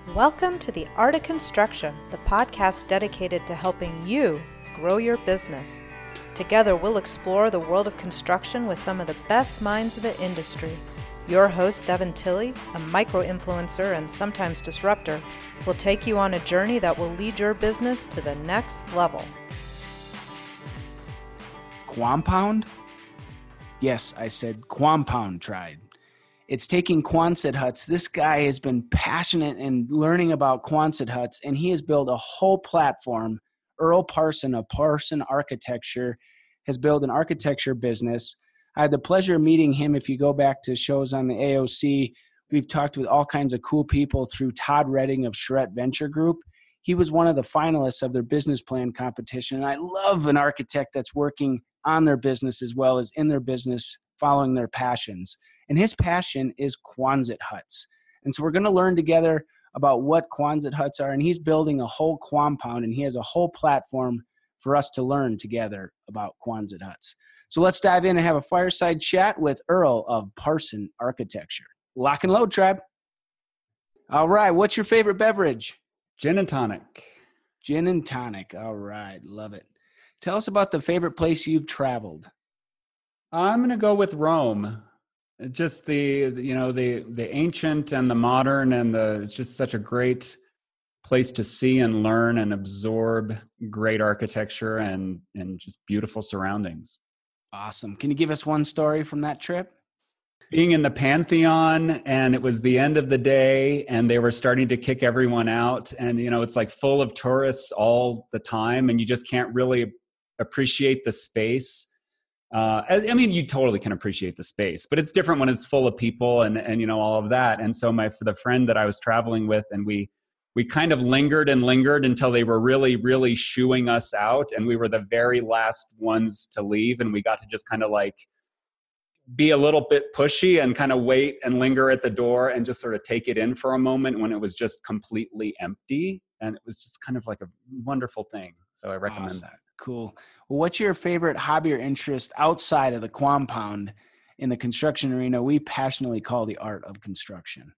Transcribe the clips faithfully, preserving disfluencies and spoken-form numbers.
Welcome to The Art of Construction, the podcast dedicated to helping you grow your business. Together, we'll explore the world of construction with some of the best minds of the industry. Your host, Evan Tilley, a micro-influencer and sometimes disruptor, will take you on a journey that will lead your business to the next level. Quampound? Yes, I said Quampound tried. It's taking Quonset huts. This guy has been passionate in learning about Quonset huts, and he has built a whole platform. Earl Parson of Parson Architecture has built an architecture business. I had the pleasure of meeting him. If you go back to shows on the A O C, we've talked with all kinds of cool people through Todd Redding of Charette Venture Group. He was one of the finalists of their business plan competition, and I love an architect that's working on their business as well as in their business, following their passions. And his passion is Quonset huts. And so we're going to learn together about what Quonset huts are. And he's building a whole Quampound, and he has a whole platform for us to learn together about Quonset huts. So let's dive in and have a fireside chat with Earl of Parson Architecture. Lock and load, tribe. All right. What's your favorite beverage? Gin and tonic. Gin and tonic. All right. Love it. Tell us about the favorite place you've traveled. I'm going to go with Rome. Just the, you know, the, the ancient and the modern, and the, it's just such a great place to see and learn and absorb great architecture and, and just beautiful surroundings. Awesome. Can you give us one story from that trip? Being in the Pantheon, and it was the end of the day, and they were starting to kick everyone out. And, you know, it's like full of tourists all the time, and you just can't really appreciate the space. Uh, I, I mean, you totally can appreciate the space, but it's different when it's full of people and, and, you know, all of that. And so my, for the friend that I was traveling with, and we, we kind of lingered and lingered until they were really, really shooing us out. And we were the very last ones to leave. And we got to just kind of like be a little bit pushy and kind of wait and linger at the door and just sort of take it in for a moment when it was just completely empty. And it was just kind of like a wonderful thing. So I recommend Awesome. that. Cool. Well, what's your favorite hobby or interest outside of the Quampound in the construction arena we passionately call the art of construction?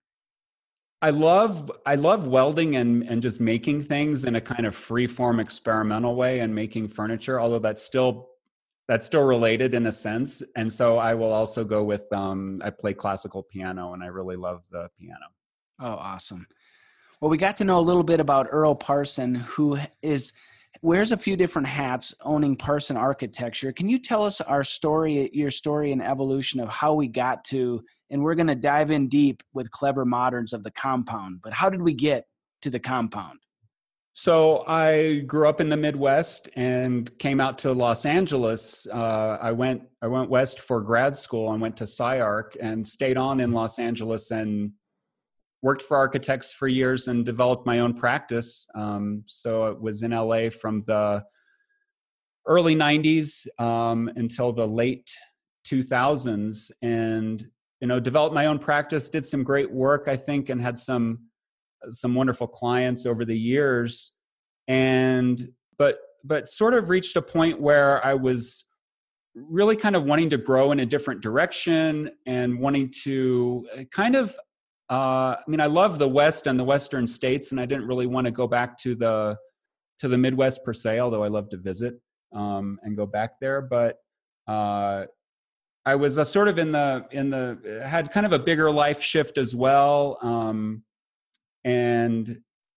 I love I love welding and, and just making things in a kind of free form experimental way, and making furniture, although that's still that's still related in a sense. And so I will also go with um, I play classical piano, and I really love the piano. Oh, awesome. Well, we got to know a little bit about Earl Parson, who is wears a few different hats owning Parson Architecture. Can you tell us our story, your story and evolution of how we got to, and we're going to dive in deep with Clever Moderns of the compound, but how did we get to the compound? So I grew up in the Midwest and came out to Los Angeles. Uh, I went I went west for grad school and went to SciArc and stayed on in Los Angeles and worked for architects for years and developed my own practice. Um, so it was in L A from the early nineties um, until the late two thousands, and you know, developed my own practice, did some great work, I think, and had some some wonderful clients over the years. And but but sort of reached a point where I was really kind of wanting to grow in a different direction and wanting to kind of Uh, I mean, I love the West and the Western states, and I didn't really want to go back to the to the Midwest per se, although I love to visit um, and go back there. But uh, I was uh, sort of in the in the had kind of a bigger life shift as well, um, and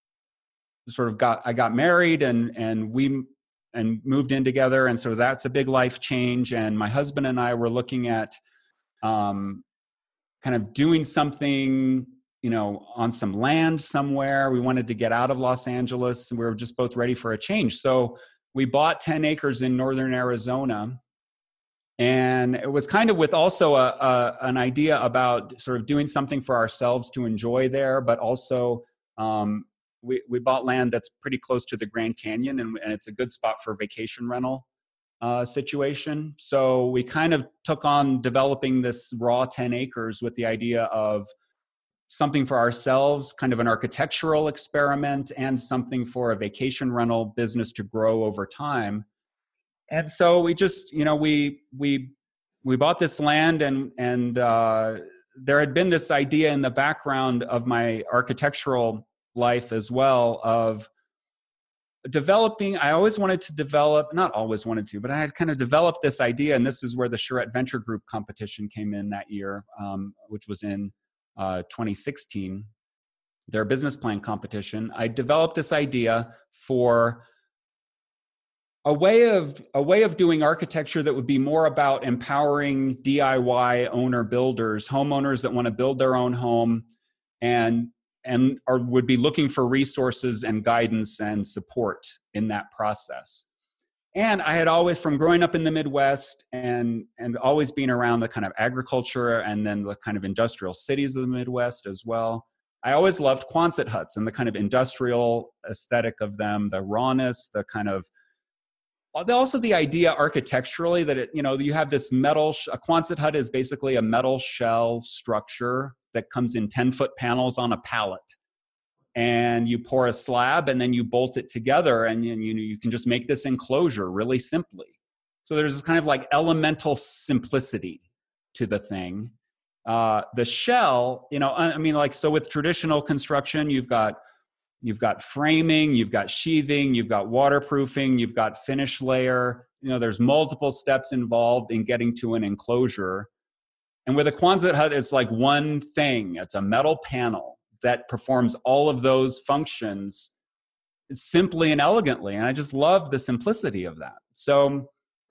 sort of got I got married and and we and moved in together, and so that's a big life change. And my husband and I were looking at Um, kind of doing something, you know, on some land somewhere. We wanted to get out of Los Angeles, and we were just both ready for a change. So we bought ten acres in northern Arizona, and it was kind of with also a, a an idea about sort of doing something for ourselves to enjoy there, but also um, we we bought land that's pretty close to the Grand Canyon, and, and it's a good spot for vacation rental Uh, situation. So we kind of took on developing this raw ten acres with the idea of something for ourselves, kind of an architectural experiment, and something for a vacation rental business to grow over time. And so we just, you know, we we we bought this land, and and uh, there had been this idea in the background of my architectural life as well of developing. I always wanted to develop, not always wanted to, but I had kind of developed this idea, and this is where the Charette Venture Group competition came in that year, um, which was in uh, twenty sixteen, their business plan competition. I developed this idea for a way of a way of doing architecture that would be more about empowering D I Y owner builders, homeowners that want to build their own home and and or would be looking for resources and guidance and support in that process. And I had always, from growing up in the Midwest and and always being around the kind of agriculture and then the kind of industrial cities of the Midwest as well, I always loved Quonset huts and the kind of industrial aesthetic of them, the rawness, the kind of also the idea architecturally that it, you know, you have this metal, a Quonset hut is basically a metal shell structure that comes in ten foot panels on a pallet. And you pour a slab and then you bolt it together and you, you, you can just make this enclosure really simply. So there's this kind of like elemental simplicity to the thing. Uh, the shell, you know, I mean, like, so with traditional construction, you've got You've got framing, you've got sheathing, you've got waterproofing, you've got finish layer. You know, there's multiple steps involved in getting to an enclosure. And with a Quonset hut, it's like one thing. It's a metal panel that performs all of those functions simply and elegantly. And I just love the simplicity of that. So,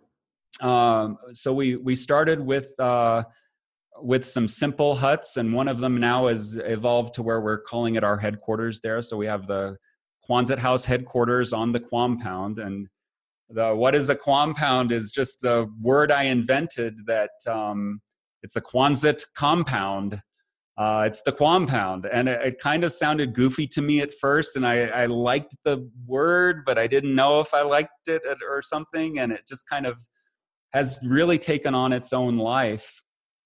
um, so we we started with uh, with some simple huts, and one of them now has evolved to where we're calling it our headquarters there. So we have the Quonset House headquarters on the Quampound, and the what is a Quampound is just the word I invented that um, it's a Quonset compound. Uh, it's the Quampound, and it, it kind of sounded goofy to me at first, and I, I liked the word, but I didn't know if I liked it or something, and it just kind of has really taken on its own life.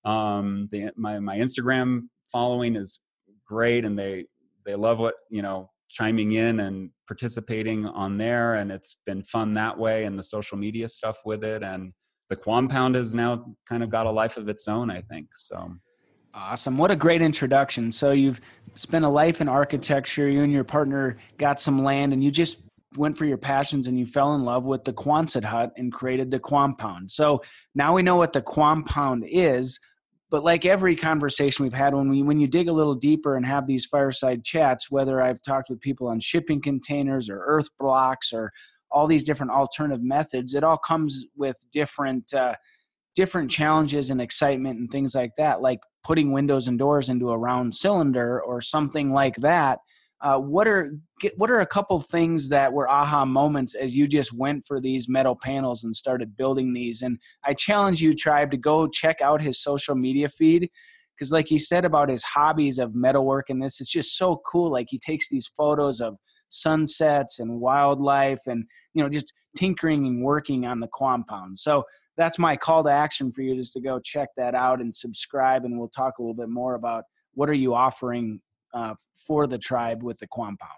Um, the, my, my Instagram following is great, and they, they love what, you know, chiming in and participating on there. And it's been fun that way, and the social media stuff with it. And the Quampound has now kind of got a life of its own, I think. So. Awesome. What a great introduction. So you've spent a life in architecture. You and your partner got some land, and you just went for your passions, and you fell in love with the Quonset hut and created the Quampound. So now we know what the Quampound is, but like every conversation we've had, when we, when you dig a little deeper and have these fireside chats, whether I've talked with people on shipping containers or earth blocks or all these different alternative methods, it all comes with different, uh, different challenges and excitement and things like that, like putting windows and doors into a round cylinder or something like that. Uh, what are what are a couple things that were aha moments as you just went for these metal panels and started building these? And I challenge you, Tribe, to go check out his social media feed, because like he said about his hobbies of metalwork and this, it's just so cool. Like he takes these photos of sunsets and wildlife and, you know, just tinkering and working on the Quampound. So that's my call to action for you, just to go check that out and subscribe. And we'll talk a little bit more about what are you offering uh, for the tribe with the Quampound.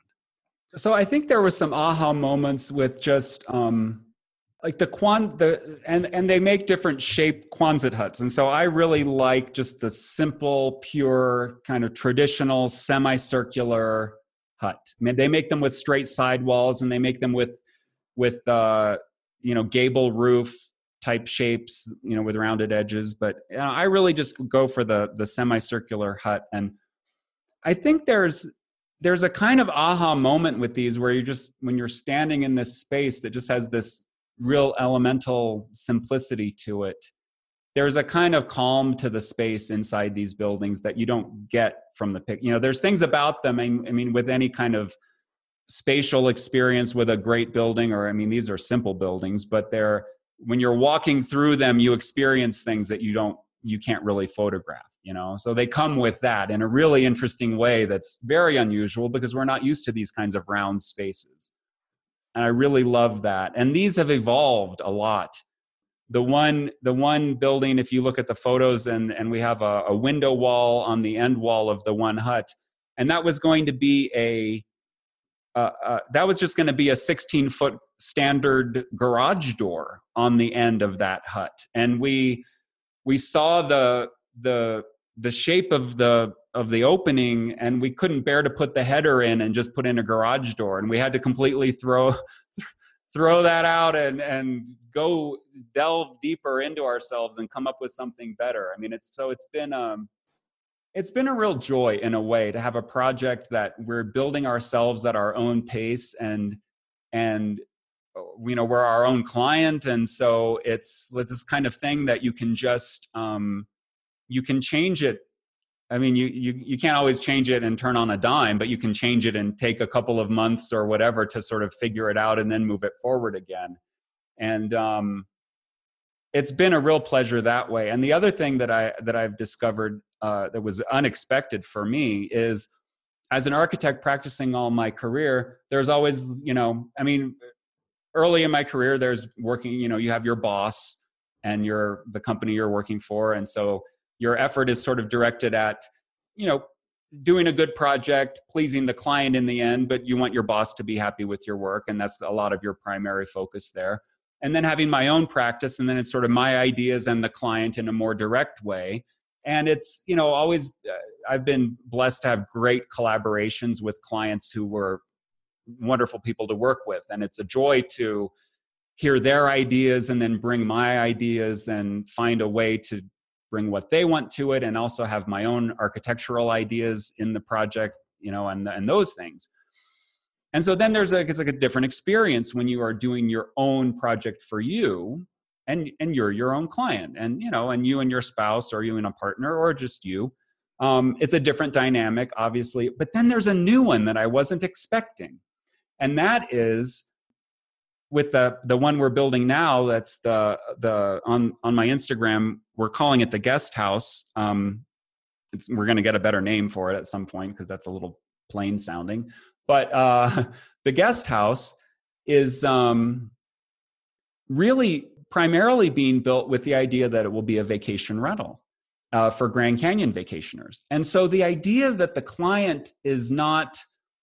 So I think there was some aha moments with just um, like the Quan, the and and they make different shaped Quonset huts, and so I really like just the simple, pure, kind of traditional semicircular hut. I mean, they make them with straight side walls, and they make them with with uh, you know, gable roof type shapes, you know, with rounded edges. But you know, I really just go for the the semicircular hut, and I think there's there's a kind of aha moment with these where you just, when you're standing in this space that just has this real elemental simplicity to it, there's a kind of calm to the space inside these buildings that you don't get from the pic. You know, there's things about them. I mean, with any kind of spatial experience with a great building, or I mean, these are simple buildings, but they're, when you're walking through them, you experience things that you don't, you can't really photograph, you know? So they come with that in a really interesting way that's very unusual, because we're not used to these kinds of round spaces. And I really love that. And these have evolved a lot. The one, the one building, if you look at the photos, and, and we have a, a window wall on the end wall of the one hut, and that was going to be a, uh, uh, that was just going to be a sixteen foot standard garage door on the end of that hut. And we, we saw the, the, the shape of the, of the opening, and we couldn't bear to put the header in and just put in a garage door. And we had to completely throw throw that out and, and go delve deeper into ourselves and come up with something better. I mean, it's so it's been um, it's been a real joy in a way to have a project that we're building ourselves at our own pace, and and you know, we're our own client. And so it's this kind of thing that you can just um, you can change it. I mean, you, you you can't always change it and turn on a dime, but you can change it and take a couple of months or whatever to sort of figure it out and then move it forward again. And um, it's been a real pleasure that way. And the other thing that I that I've discovered uh, that was unexpected for me is, as an architect practicing all my career, there's always, you know, I mean, early in my career, there's working, you know, you have your boss and your the company you're working for, and so your effort is sort of directed at, you know, doing a good project, pleasing the client in the end, but you want your boss to be happy with your work. And that's a lot of your primary focus there. And then having my own practice, and then it's sort of my ideas and the client in a more direct way. And it's, you know, always, uh, I've been blessed to have great collaborations with clients who were wonderful people to work with. And it's a joy to hear their ideas and then bring my ideas and find a way to bring what they want to it, and also have my own architectural ideas in the project, you know, and, and those things. And so then there's a, it's like a different experience when you are doing your own project for you, and, and you're your own client, and, you know, and you and your spouse, or you and a partner, or just you. Um, it's a different dynamic, obviously. But then there's a new one that I wasn't expecting. And that is with the the one we're building now. That's the the on on my Instagram, we're calling it the Guest House. Um, it's, we're going to get a better name for it at some point, because that's a little plain sounding. But uh, the Guest House is um, really primarily being built with the idea that it will be a vacation rental uh, for Grand Canyon vacationers. And so the idea that the client is not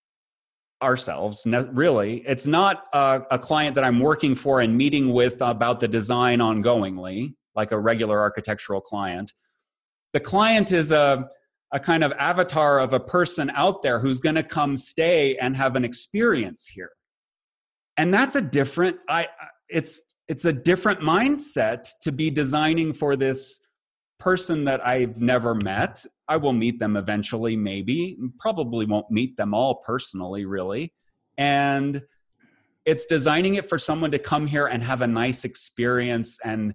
ourselves, really, it's not a, a client that I'm working for and meeting with about the design ongoingly, like a regular architectural client. The client is a, a kind of avatar of a person out there who's going to come stay and have an experience here. And that's a different, I, it's, it's a different mindset to be designing for this person that I've never met. I will meet them eventually, maybe. Probably won't meet them all personally, really. And it's designing it for someone to come here and have a nice experience and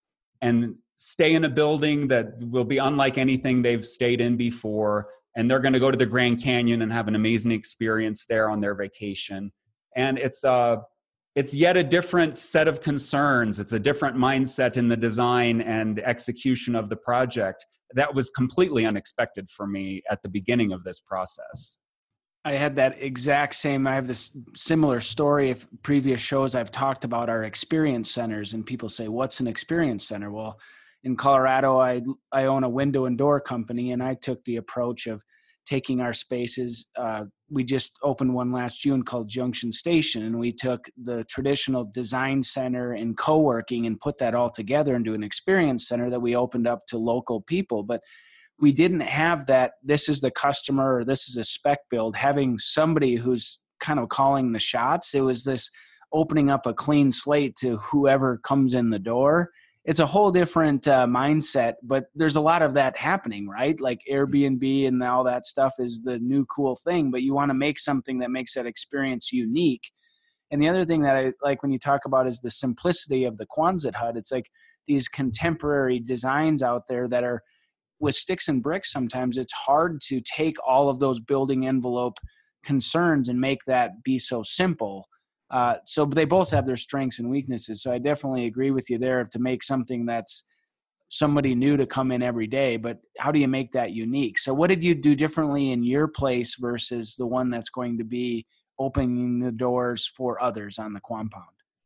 and stay in a building that will be unlike anything they've stayed in before. And they're going to go to the Grand Canyon and have an amazing experience there on their vacation. And it's uh, it's yet a different set of concerns. It's a different mindset in the design and execution of the project. That was completely unexpected for me at the beginning of this process. I had that exact same, I have this similar story of previous shows I've talked about our experience centers, and people say, what's an experience center? Well, in Colorado, I I own a window and door company, and I took the approach of taking our spaces. Uh, we just opened one last June called Junction Station, and we took the traditional design center and co-working and put that all together into an experience center that we opened up to local people. But we didn't have that, this is the customer, or this is a spec build, having somebody who's kind of calling the shots. It was this opening up a clean slate to whoever comes in the door. It's a whole different uh, mindset, but there's a lot of that happening, right? Like Airbnb and all that stuff is the new cool thing, but you want to make something that makes that experience unique. And the other thing that I like when you talk about is the simplicity of the Quonset hut. It's like these contemporary designs out there that are with sticks and bricks. Sometimes it's hard to take all of those building envelope concerns and make that be so simple. Uh, so they both have their strengths and weaknesses. So I definitely agree with you there to make something that's somebody new to come in every day, but how do you make that unique? So what did you do differently in your place versus the one that's going to be opening the doors for others on the compound?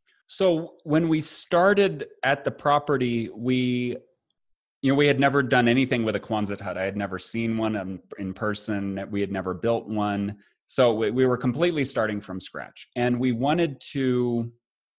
So when we started at the property, we, you know, we had never done anything with a Quonset hut. I had never seen one in, in person. We had never built one. So we, we were completely starting from scratch. And we wanted to,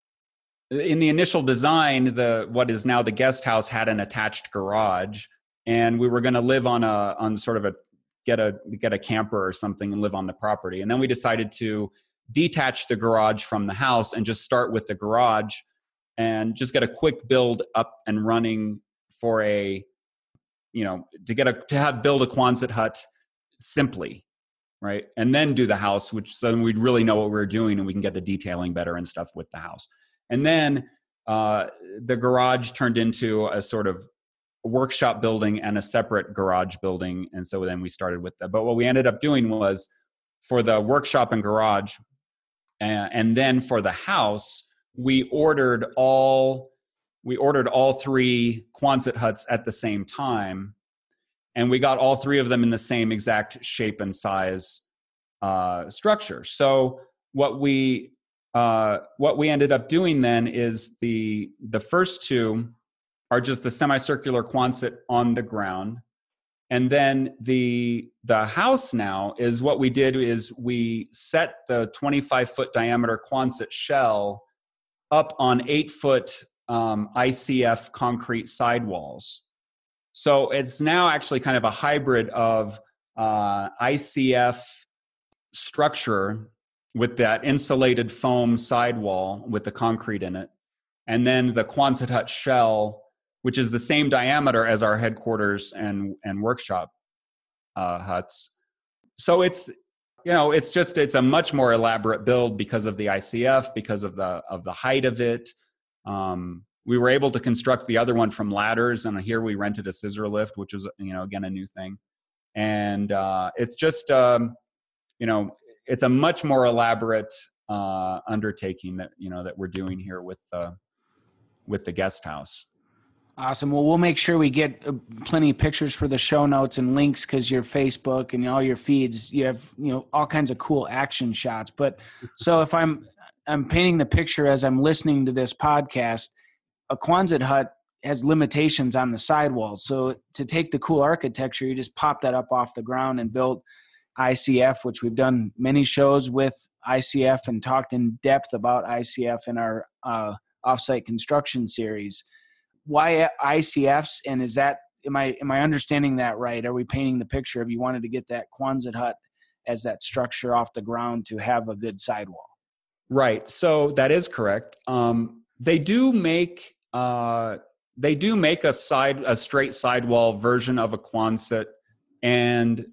in the initial design, the what is now the guest house had an attached garage. And we were going to live on a on sort of a get a get a camper or something and live on the property. And then we decided to detach the garage from the house and just start with the garage and just get a quick build up and running for a, you know, to get a to have build a Quonset hut simply, right? And then do the house, which then we'd really know what we we're doing and we can get the detailing better and stuff with the house. And then uh, the garage turned into a sort of workshop building and a separate garage building. And so then we started with that. But what we ended up doing was for the workshop and garage, and, and then for the house, we ordered all we ordered all three Quonset huts at the same time. And we got all three of them in the same exact shape and size uh, structure. So what we uh, what we ended up doing then is the the first two are just the semicircular Quonset on the ground, and then the the house now is what we did is we set the twenty-five foot diameter Quonset shell up on eight foot um, I C F concrete sidewalls. So it's now actually kind of a hybrid of uh, I C F structure with that insulated foam sidewall with the concrete in it. And then the Quonset hut shell, which is the same diameter as our headquarters and, and workshop uh, huts. So it's, you know, it's just, it's a much more elaborate build because of the I C F, because of the, of the height of it. Um, We were able to construct the other one from ladders, and here we rented a scissor lift, which was, you know, again, a new thing. And uh, it's just, um, you know, it's a much more elaborate uh, undertaking that, you know, that we're doing here with uh, with the guest house. Awesome. Well, we'll make sure we get uh, plenty of pictures for the show notes and links, because your Facebook and all your feeds, you have, you know, all kinds of cool action shots. But so if I'm I'm painting the picture as I'm listening to this podcast, a Quonset hut has limitations on the sidewalls. So to take the cool architecture, you just pop that up off the ground and build I C F, which we've done many shows with I C F and talked in depth about I C F in our uh, offsite construction series. Why I C Fs? And is that, am I, am I understanding that right? Are we painting the picture of you wanted to get that Quonset hut as that structure off the ground to have a good sidewall? Right. So that is correct. Um, they do make, Uh, they do make a side, a straight sidewall version of a Quonset, and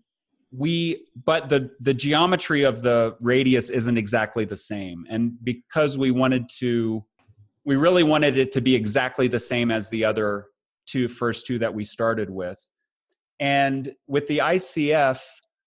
we, but the the geometry of the radius isn't exactly the same. And because we wanted to, we really wanted it to be exactly the same as the other two, first two that we started with. And with the I C F,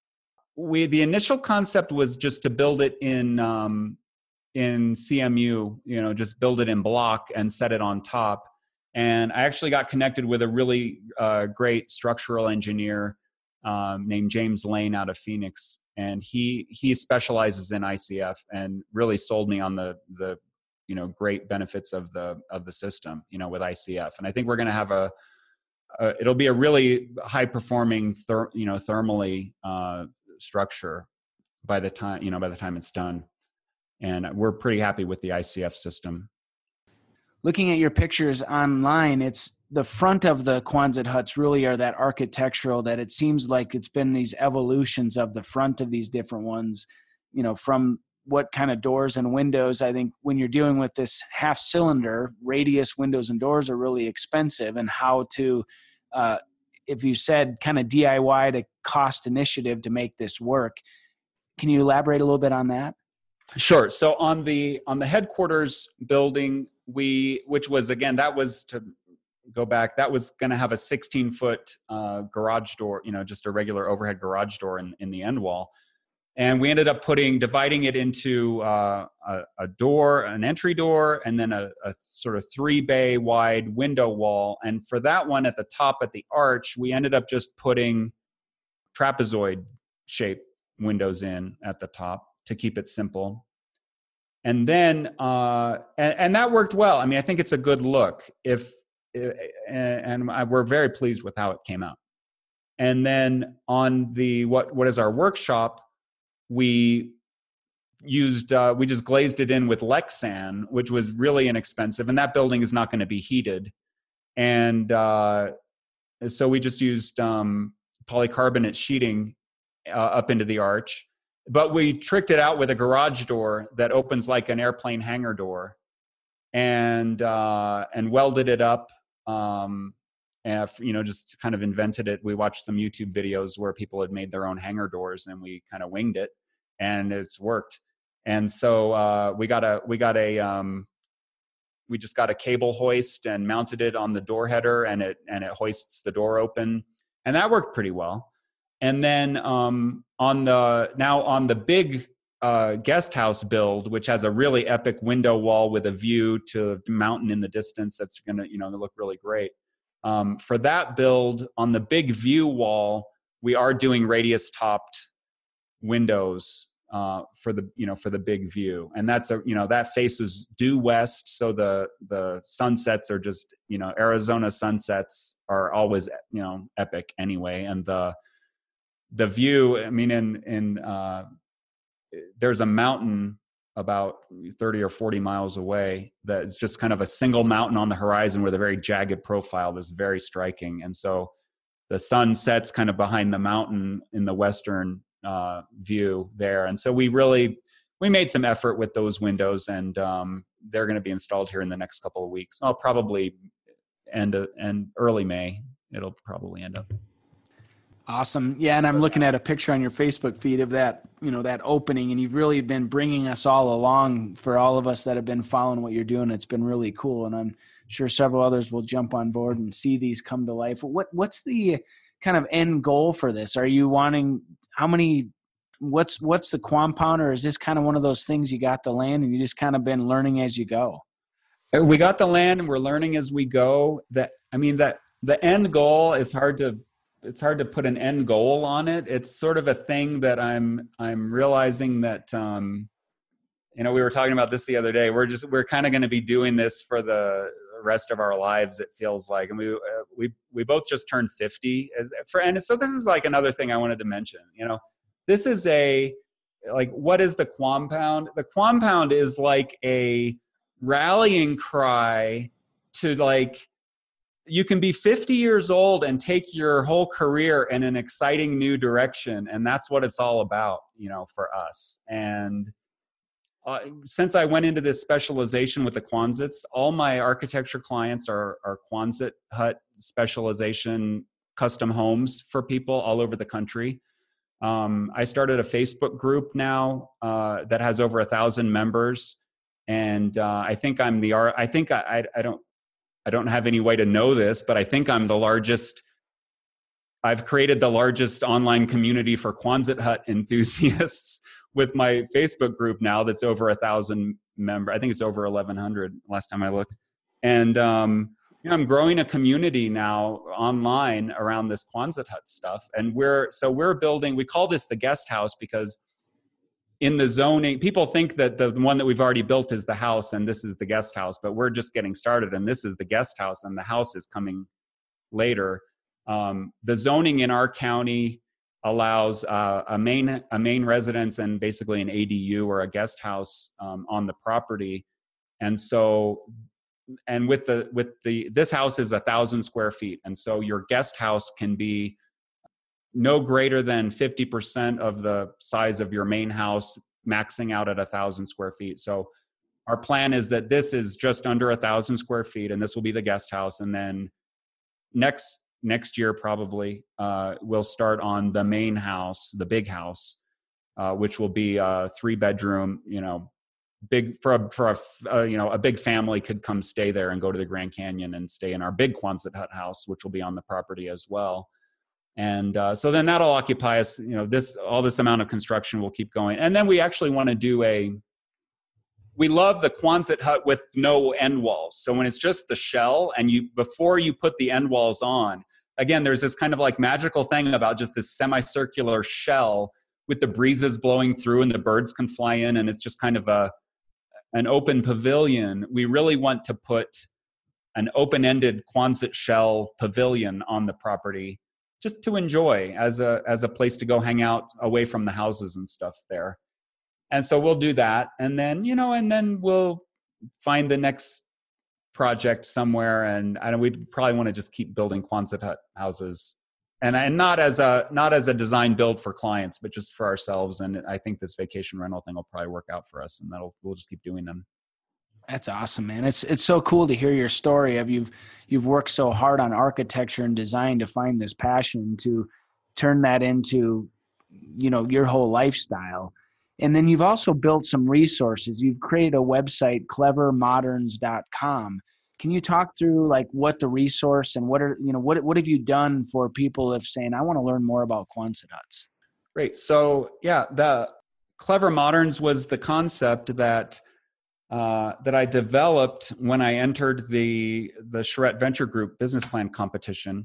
we the initial concept was just to build it in. Um, in C M U, you know, just build it in block and set it on top. And I actually got connected with a really uh, great structural engineer um, named James Lane out of Phoenix. And he he specializes in I C F and really sold me on the, the you know, great benefits of the of the system, you know, with I C F. And I think we're going to have a, a, it'll be a really high performing, ther, you know, thermally uh, structure by the time, you know, by the time it's done. And we're pretty happy with the I C F system. Looking at your pictures online, it's the front of the Quonset huts really are that architectural, that it seems like it's been these evolutions of the front of these different ones, you know, from what kind of doors and windows. I think when you're dealing with this half cylinder, radius windows and doors are really expensive, and how to, uh, if you said kind of D I Y to cost initiative to make this work. Can you elaborate a little bit on that? Sure. So on the on the headquarters building, we, which was, again, that was, to go back, that was going to have a sixteen foot uh, garage door, you know, just a regular overhead garage door in, in the end wall. And we ended up putting, dividing it into uh, a, a door, an entry door, and then a, a sort of three bay wide window wall. And for that one at the top at the arch, we ended up just putting trapezoid shaped windows in at the top to keep it simple. And then, uh, and, and that worked well. I mean, I think it's a good look. If, and we're very pleased with how it came out. And then on the, what, what is our workshop, we used, uh, we just glazed it in with Lexan, which was really inexpensive. And that building is not going to be heated. And uh, so we just used um, polycarbonate sheeting uh, up into the arch. But we tricked it out with a garage door that opens like an airplane hangar door, and uh, and welded it up. Um, and, you know, just kind of invented it. We watched some YouTube videos where people had made their own hangar doors, and we kind of winged it, and it's worked. And so uh, we got a we got a um, we just got a cable hoist and mounted it on the door header, and it and it hoists the door open, and that worked pretty well. And then um, on the now on the big uh, guest house build, which has a really epic window wall with a view to the mountain in the distance, that's going to you know look really great. Um, for that build, on the big view wall, we are doing radius topped windows uh, for the you know for the big view, and that's a you know that faces due west, so the the sunsets are just you know Arizona sunsets are always you know epic anyway, and the the view, I mean, in, in, uh, there's a mountain about thirty or forty miles away that's just kind of a single mountain on the horizon with a very jagged profile that's very striking. And so the sun sets kind of behind the mountain in the western uh, view there. And so we really, we made some effort with those windows, and um, they're going to be installed here in the next couple of weeks. I'll probably end, uh, end early May. It'll probably end up. Awesome. Yeah. And I'm looking at a picture on your Facebook feed of that, you know, that opening, and you've really been bringing us all along for all of us that have been following what you're doing. It's been really cool. And I'm sure several others will jump on board and see these come to life. What, what's the kind of end goal for this? Are you wanting, how many, what's, what's the compound, or is this kind of one of those things you got the land and you just kind of been learning as you go? We got the land and we're learning as we go. That, I mean, that the end goal is hard to, it's hard to put an end goal on it. It's sort of a thing that I'm, I'm realizing that, um, you know, we were talking about this the other day. We're just, we're kind of going to be doing this for the rest of our lives, it feels like. And we, uh, we, we both just turned fifty as for, and so this is like another thing I wanted to mention, you know, this is a, like, what is the compound? The compound is like a rallying cry to, like, you can be fifty years old and take your whole career in an exciting new direction. And that's what it's all about, you know, for us. And uh, since I went into this specialization with the Quonsets, all my architecture clients are, are Quonset hut specialization custom homes for people all over the country. Um, I started a Facebook group now uh, that has over a thousand members. And uh, I think I'm the, I think I, I, I don't, I don't have any way to know this, but I think I'm the largest, I've created the largest online community for Quonset hut enthusiasts with my Facebook group now that's over a thousand members. I think it's over eleven hundred last time I looked. And um, you know, I'm growing a community now online around this Quonset hut stuff. And we're, so we're building, we call this the guest house because in the zoning, people think that the one that we've already built is the house and this is the guest house, but we're just getting started and this is the guest house and the house is coming later. Um, the zoning in our county allows uh, a main a main residence and basically an A D U or a guest house um, on the property. And so, and with the with the this house is a thousand square feet, and so your guest house can be no greater than fifty percent of the size of your main house, maxing out at a thousand square feet. So our plan is that this is just under a thousand square feet and this will be the guest house. And then next, next year, probably uh, we'll start on the main house, the big house, uh, which will be a three bedroom, you know, big for a, for a, uh, you know, a big family could come stay there and go to the Grand Canyon and stay in our big Quonset hut house, which will be on the property as well. And uh, so then that'll occupy us, you know, this, all this amount of construction will keep going. And then we actually want to do a, we love the Quonset hut with no end walls. So when it's just the shell and you, before you put the end walls on, again, there's this kind of like magical thing about just this semicircular shell with the breezes blowing through and the birds can fly in. And it's just kind of a, an open pavilion. We really want to put an open-ended Quonset shell pavilion on the property, just to enjoy as a as a place to go hang out away from the houses and stuff there. And so we'll do that. And then, you know, and then we'll find the next project somewhere. And I know we'd probably want to just keep building Quonset hut houses and and not as a not as a design build for clients, but just for ourselves. And I think this vacation rental thing will probably work out for us, and that'll we'll just keep doing them. That's awesome, man. It's it's so cool to hear your story of you've you've worked so hard on architecture and design to find this passion to turn that into, you know, your whole lifestyle. And then you've also built some resources. You've created a website, clever moderns dot com. Can you talk through like what the resource and what are, you know, what what have you done for people if saying, I want to learn more about Quonset huts? Great. So yeah, the Clever Moderns was the concept that uh, that I developed when I entered the the Charette Venture Group business plan competition.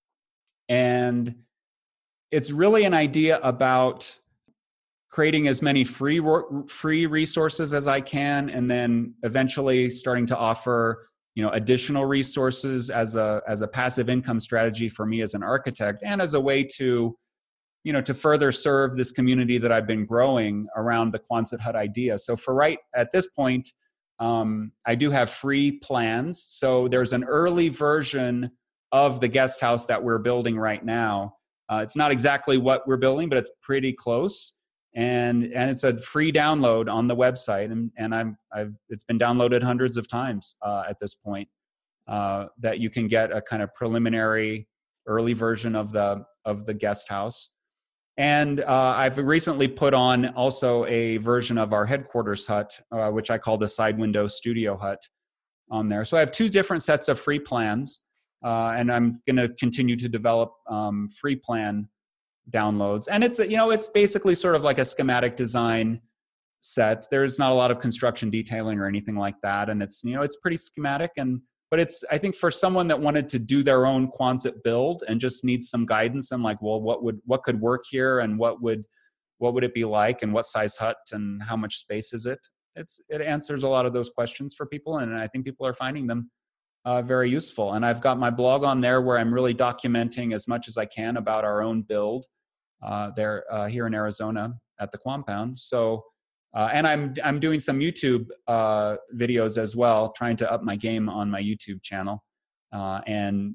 And it's really an idea about creating as many free free resources as I can, and then eventually starting to offer, you know, additional resources as a as a passive income strategy for me as an architect, and as a way to, you know, to further serve this community that I've been growing around the Quonset hut idea. So for right at this point, um, I do have free plans. So there's an early version of the guest house that we're building right now. Uh, it's not exactly what we're building, but it's pretty close. And and it's a free download on the website, and and I'm I've it's been downloaded hundreds of times uh, at this point. Uh, that you can get a kind of preliminary early version of the of the guest house, and uh, I've recently put on also a version of our headquarters hut, uh, which I call the Side Window Studio Hut, on there. So I have two different sets of free plans, uh, and I'm going to continue to develop um, free plan downloads. And it's, you know, it's basically sort of like a schematic design set. There's not a lot of construction detailing or anything like that. And it's, you know, it's pretty schematic. And, but it's, I think for someone that wanted to do their own Quonset build and just needs some guidance and like, well, what would, what could work here, and what would, what would it be like, and what size hut, and how much space is it? It's, it answers a lot of those questions for people. And I think people are finding them uh, very useful. And I've got my blog on there where I'm really documenting as much as I can about our own build uh, there uh, here in Arizona at the Quampound. So, uh, and I'm I'm doing some YouTube uh, videos as well, trying to up my game on my YouTube channel, uh, and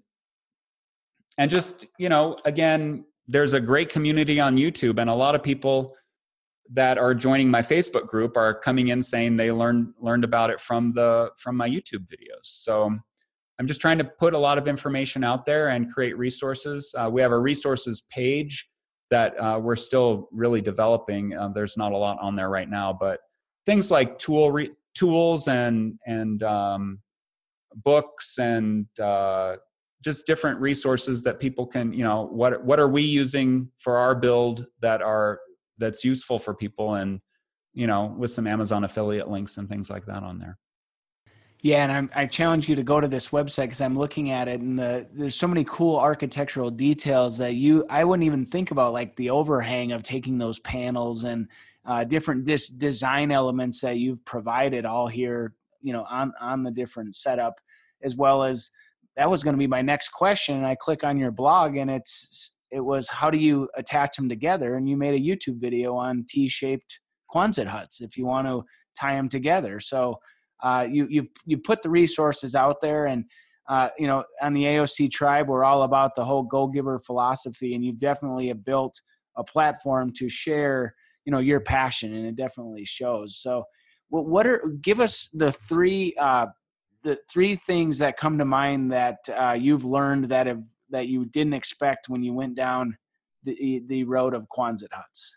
and just, you know, again, there's a great community on YouTube, and a lot of people that are joining my Facebook group are coming in saying they learned learned about it from the from my YouTube videos. So I'm just trying to put a lot of information out there and create resources. Uh, we have a resources page that uh, we're still really developing. Um, there's not a lot on there right now, but things like tool re- tools and and um, books and uh, just different resources that people can, you know, what what are we using for our build that are that's useful for people, and, you know, with some Amazon affiliate links and things like that on there. Yeah, and I'm, I challenge you to go to this website because I'm looking at it, and the, there's so many cool architectural details that you I wouldn't even think about, like the overhang of taking those panels and uh, different dis- design elements that you've provided all here, you know, on on the different setup, as well as that was going to be my next question. And I click on your blog, and it's it was how do you attach them together? And you made a YouTube video on T-shaped Quonset huts if you want to tie them together. So. Uh, you you you put the resources out there, and uh, you know, on the A O C Tribe, we're all about the whole go-giver philosophy, and you definitely have built a platform to share, you know, your passion, and it definitely shows. So, what, what are give us the three uh, the three things that come to mind that uh, you've learned that have that you didn't expect when you went down the the road of Quonset huts?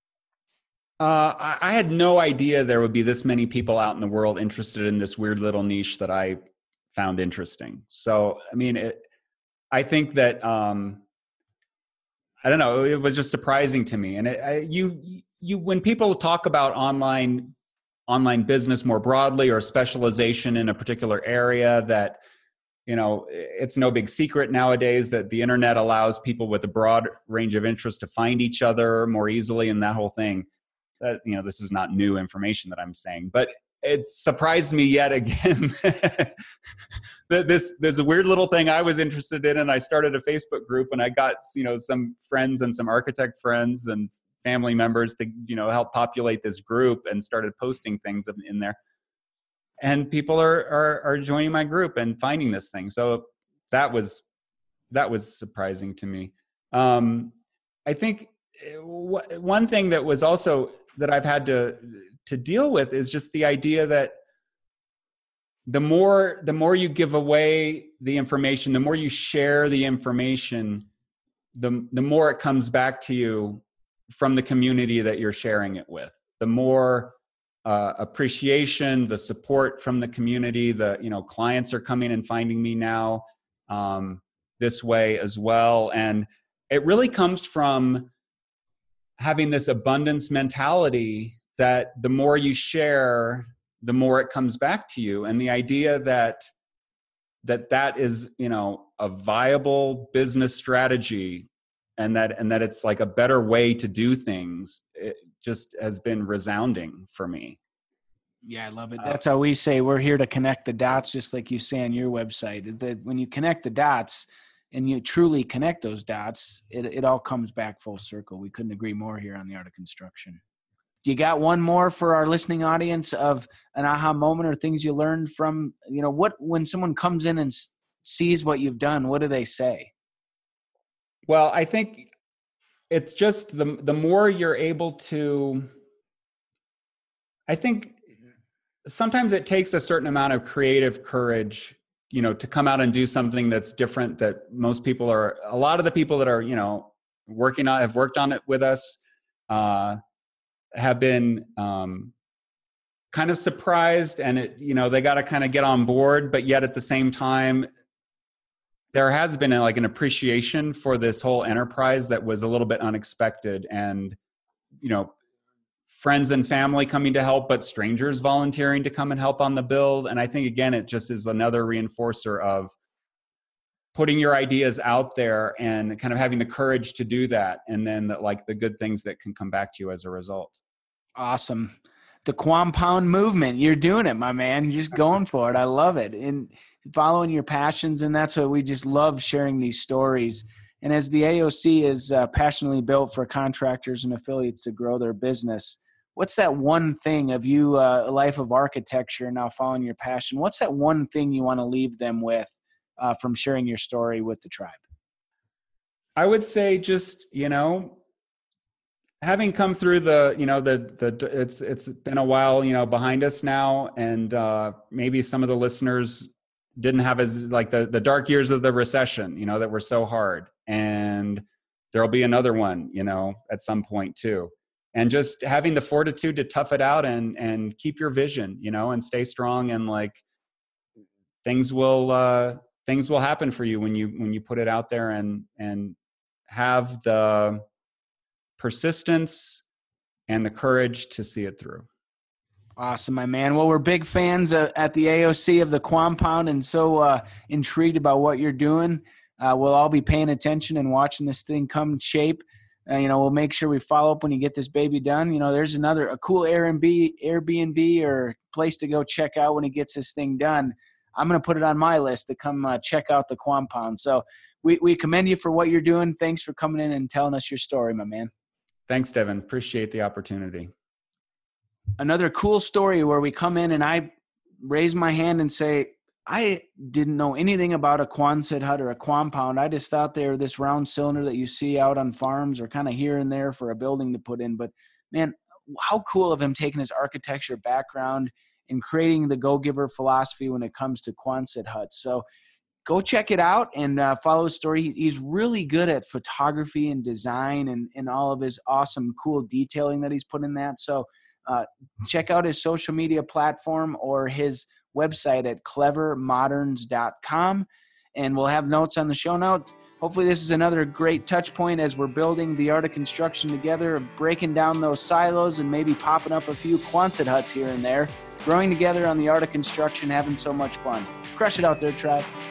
Uh, I, I had no idea there would be this many people out in the world interested in this weird little niche that I found interesting. So, I mean, it, I think that, um, I don't know, it was just surprising to me. And it, I, you, you, when people talk about online, online business more broadly, or specialization in a particular area, that, you know, it's no big secret nowadays that the internet allows people with a broad range of interests to find each other more easily, and that whole thing. That, you know, this is not new information that I'm saying, but it surprised me yet again that this there's a weird little thing I was interested in, and I started a Facebook group, and I got, you know, some friends and some architect friends and family members to, you know, help populate this group, and started posting things in there, and people are are, are joining my group and finding this thing. So that was that was surprising to me. Um, I think w- one thing that was also that I've had to to deal with is just the idea that the more the more you give away the information, the more you share the information, the the more it comes back to you from the community that you're sharing it with. The more uh, appreciation, the support from the community, the you know clients are coming and finding me now um, this way as well, and it really comes from having this abundance mentality that the more you share, the more it comes back to you. And the idea that that that is, you know, a viable business strategy and that and that it's like a better way to do things, it just has been resounding for me. Yeah, I love it. That's how we say we're here to connect the dots, just like you say on your website. That when you connect the dots and you truly connect those dots, it, it all comes back full circle. We couldn't agree more here on The Art of Construction. You got one more for our listening audience of an aha moment or things you learned from, you know, what, when someone comes in and s- sees what you've done, what do they say? Well, I think it's just the, the more you're able to, I think sometimes it takes a certain amount of creative courage, you know, to come out and do something that's different that most people are, a lot of the people that are, you know, working on, have worked on it with us, uh, have been um, kind of surprised, and it, you know, they got to kind of get on board, but yet at the same time, there has been a, like an appreciation for this whole enterprise that was a little bit unexpected, and, you know, friends and family coming to help, but strangers volunteering to come and help on the build. And I think, again, it just is another reinforcer of putting your ideas out there and kind of having the courage to do that. And then that, like, the good things that can come back to you as a result. Awesome. The Quampound movement. You're doing it, my man. You're just going for it. I love it. And following your passions. And that's what we just love, sharing these stories. And as the A O C is uh, passionately built for contractors and affiliates to grow their business, what's that one thing of you, uh, a life of architecture, now following your passion? What's that one thing you want to leave them with uh, from sharing your story with the tribe? I would say just, you know, having come through the, you know, the, the, it's, it's been a while, you know, behind us now. And uh, maybe some of the listeners didn't have as like the, the dark years of the recession, you know, that were so hard, and there'll be another one, you know, at some point too. And just having the fortitude to tough it out and, and keep your vision, you know, and stay strong, and like things will, uh, things will happen for you when you, when you put it out there, and, and have the persistence and the courage to see it through. Awesome, my man. Well, we're big fans uh, at the A O C of the Quampound, and so uh, intrigued about what you're doing. Uh, we'll all be paying attention and watching this thing come shape. Uh, you know, we'll make sure we follow up when you get this baby done. You know, there's another a cool Airbnb, Airbnb or place to go check out when he gets this thing done. I'm going to put it on my list to come uh, check out the Quampound. So we, we commend you for what you're doing. Thanks for coming in and telling us your story, my man. Thanks, Devin. Appreciate the opportunity. Another cool story where we come in and I raise my hand and say, I didn't know anything about a Quonset hut or a Quampound. I just thought they were this round cylinder that you see out on farms or kind of here and there for a building to put in. But man, how cool of him taking his architecture background and creating the Go-Giver philosophy when it comes to Quonset huts. So go check it out and uh, follow his story. He's really good at photography and design and, and all of his awesome, cool detailing that he's put in that. So uh, check out his social media platform or his website at clever moderns dot com, and we'll have notes on the show notes. Hopefully this is another great touch point as we're building the art of construction together, breaking down those silos and maybe popping up a few Quonset huts here and there, growing together on the art of construction, having so much fun. Crush it out there, tribe.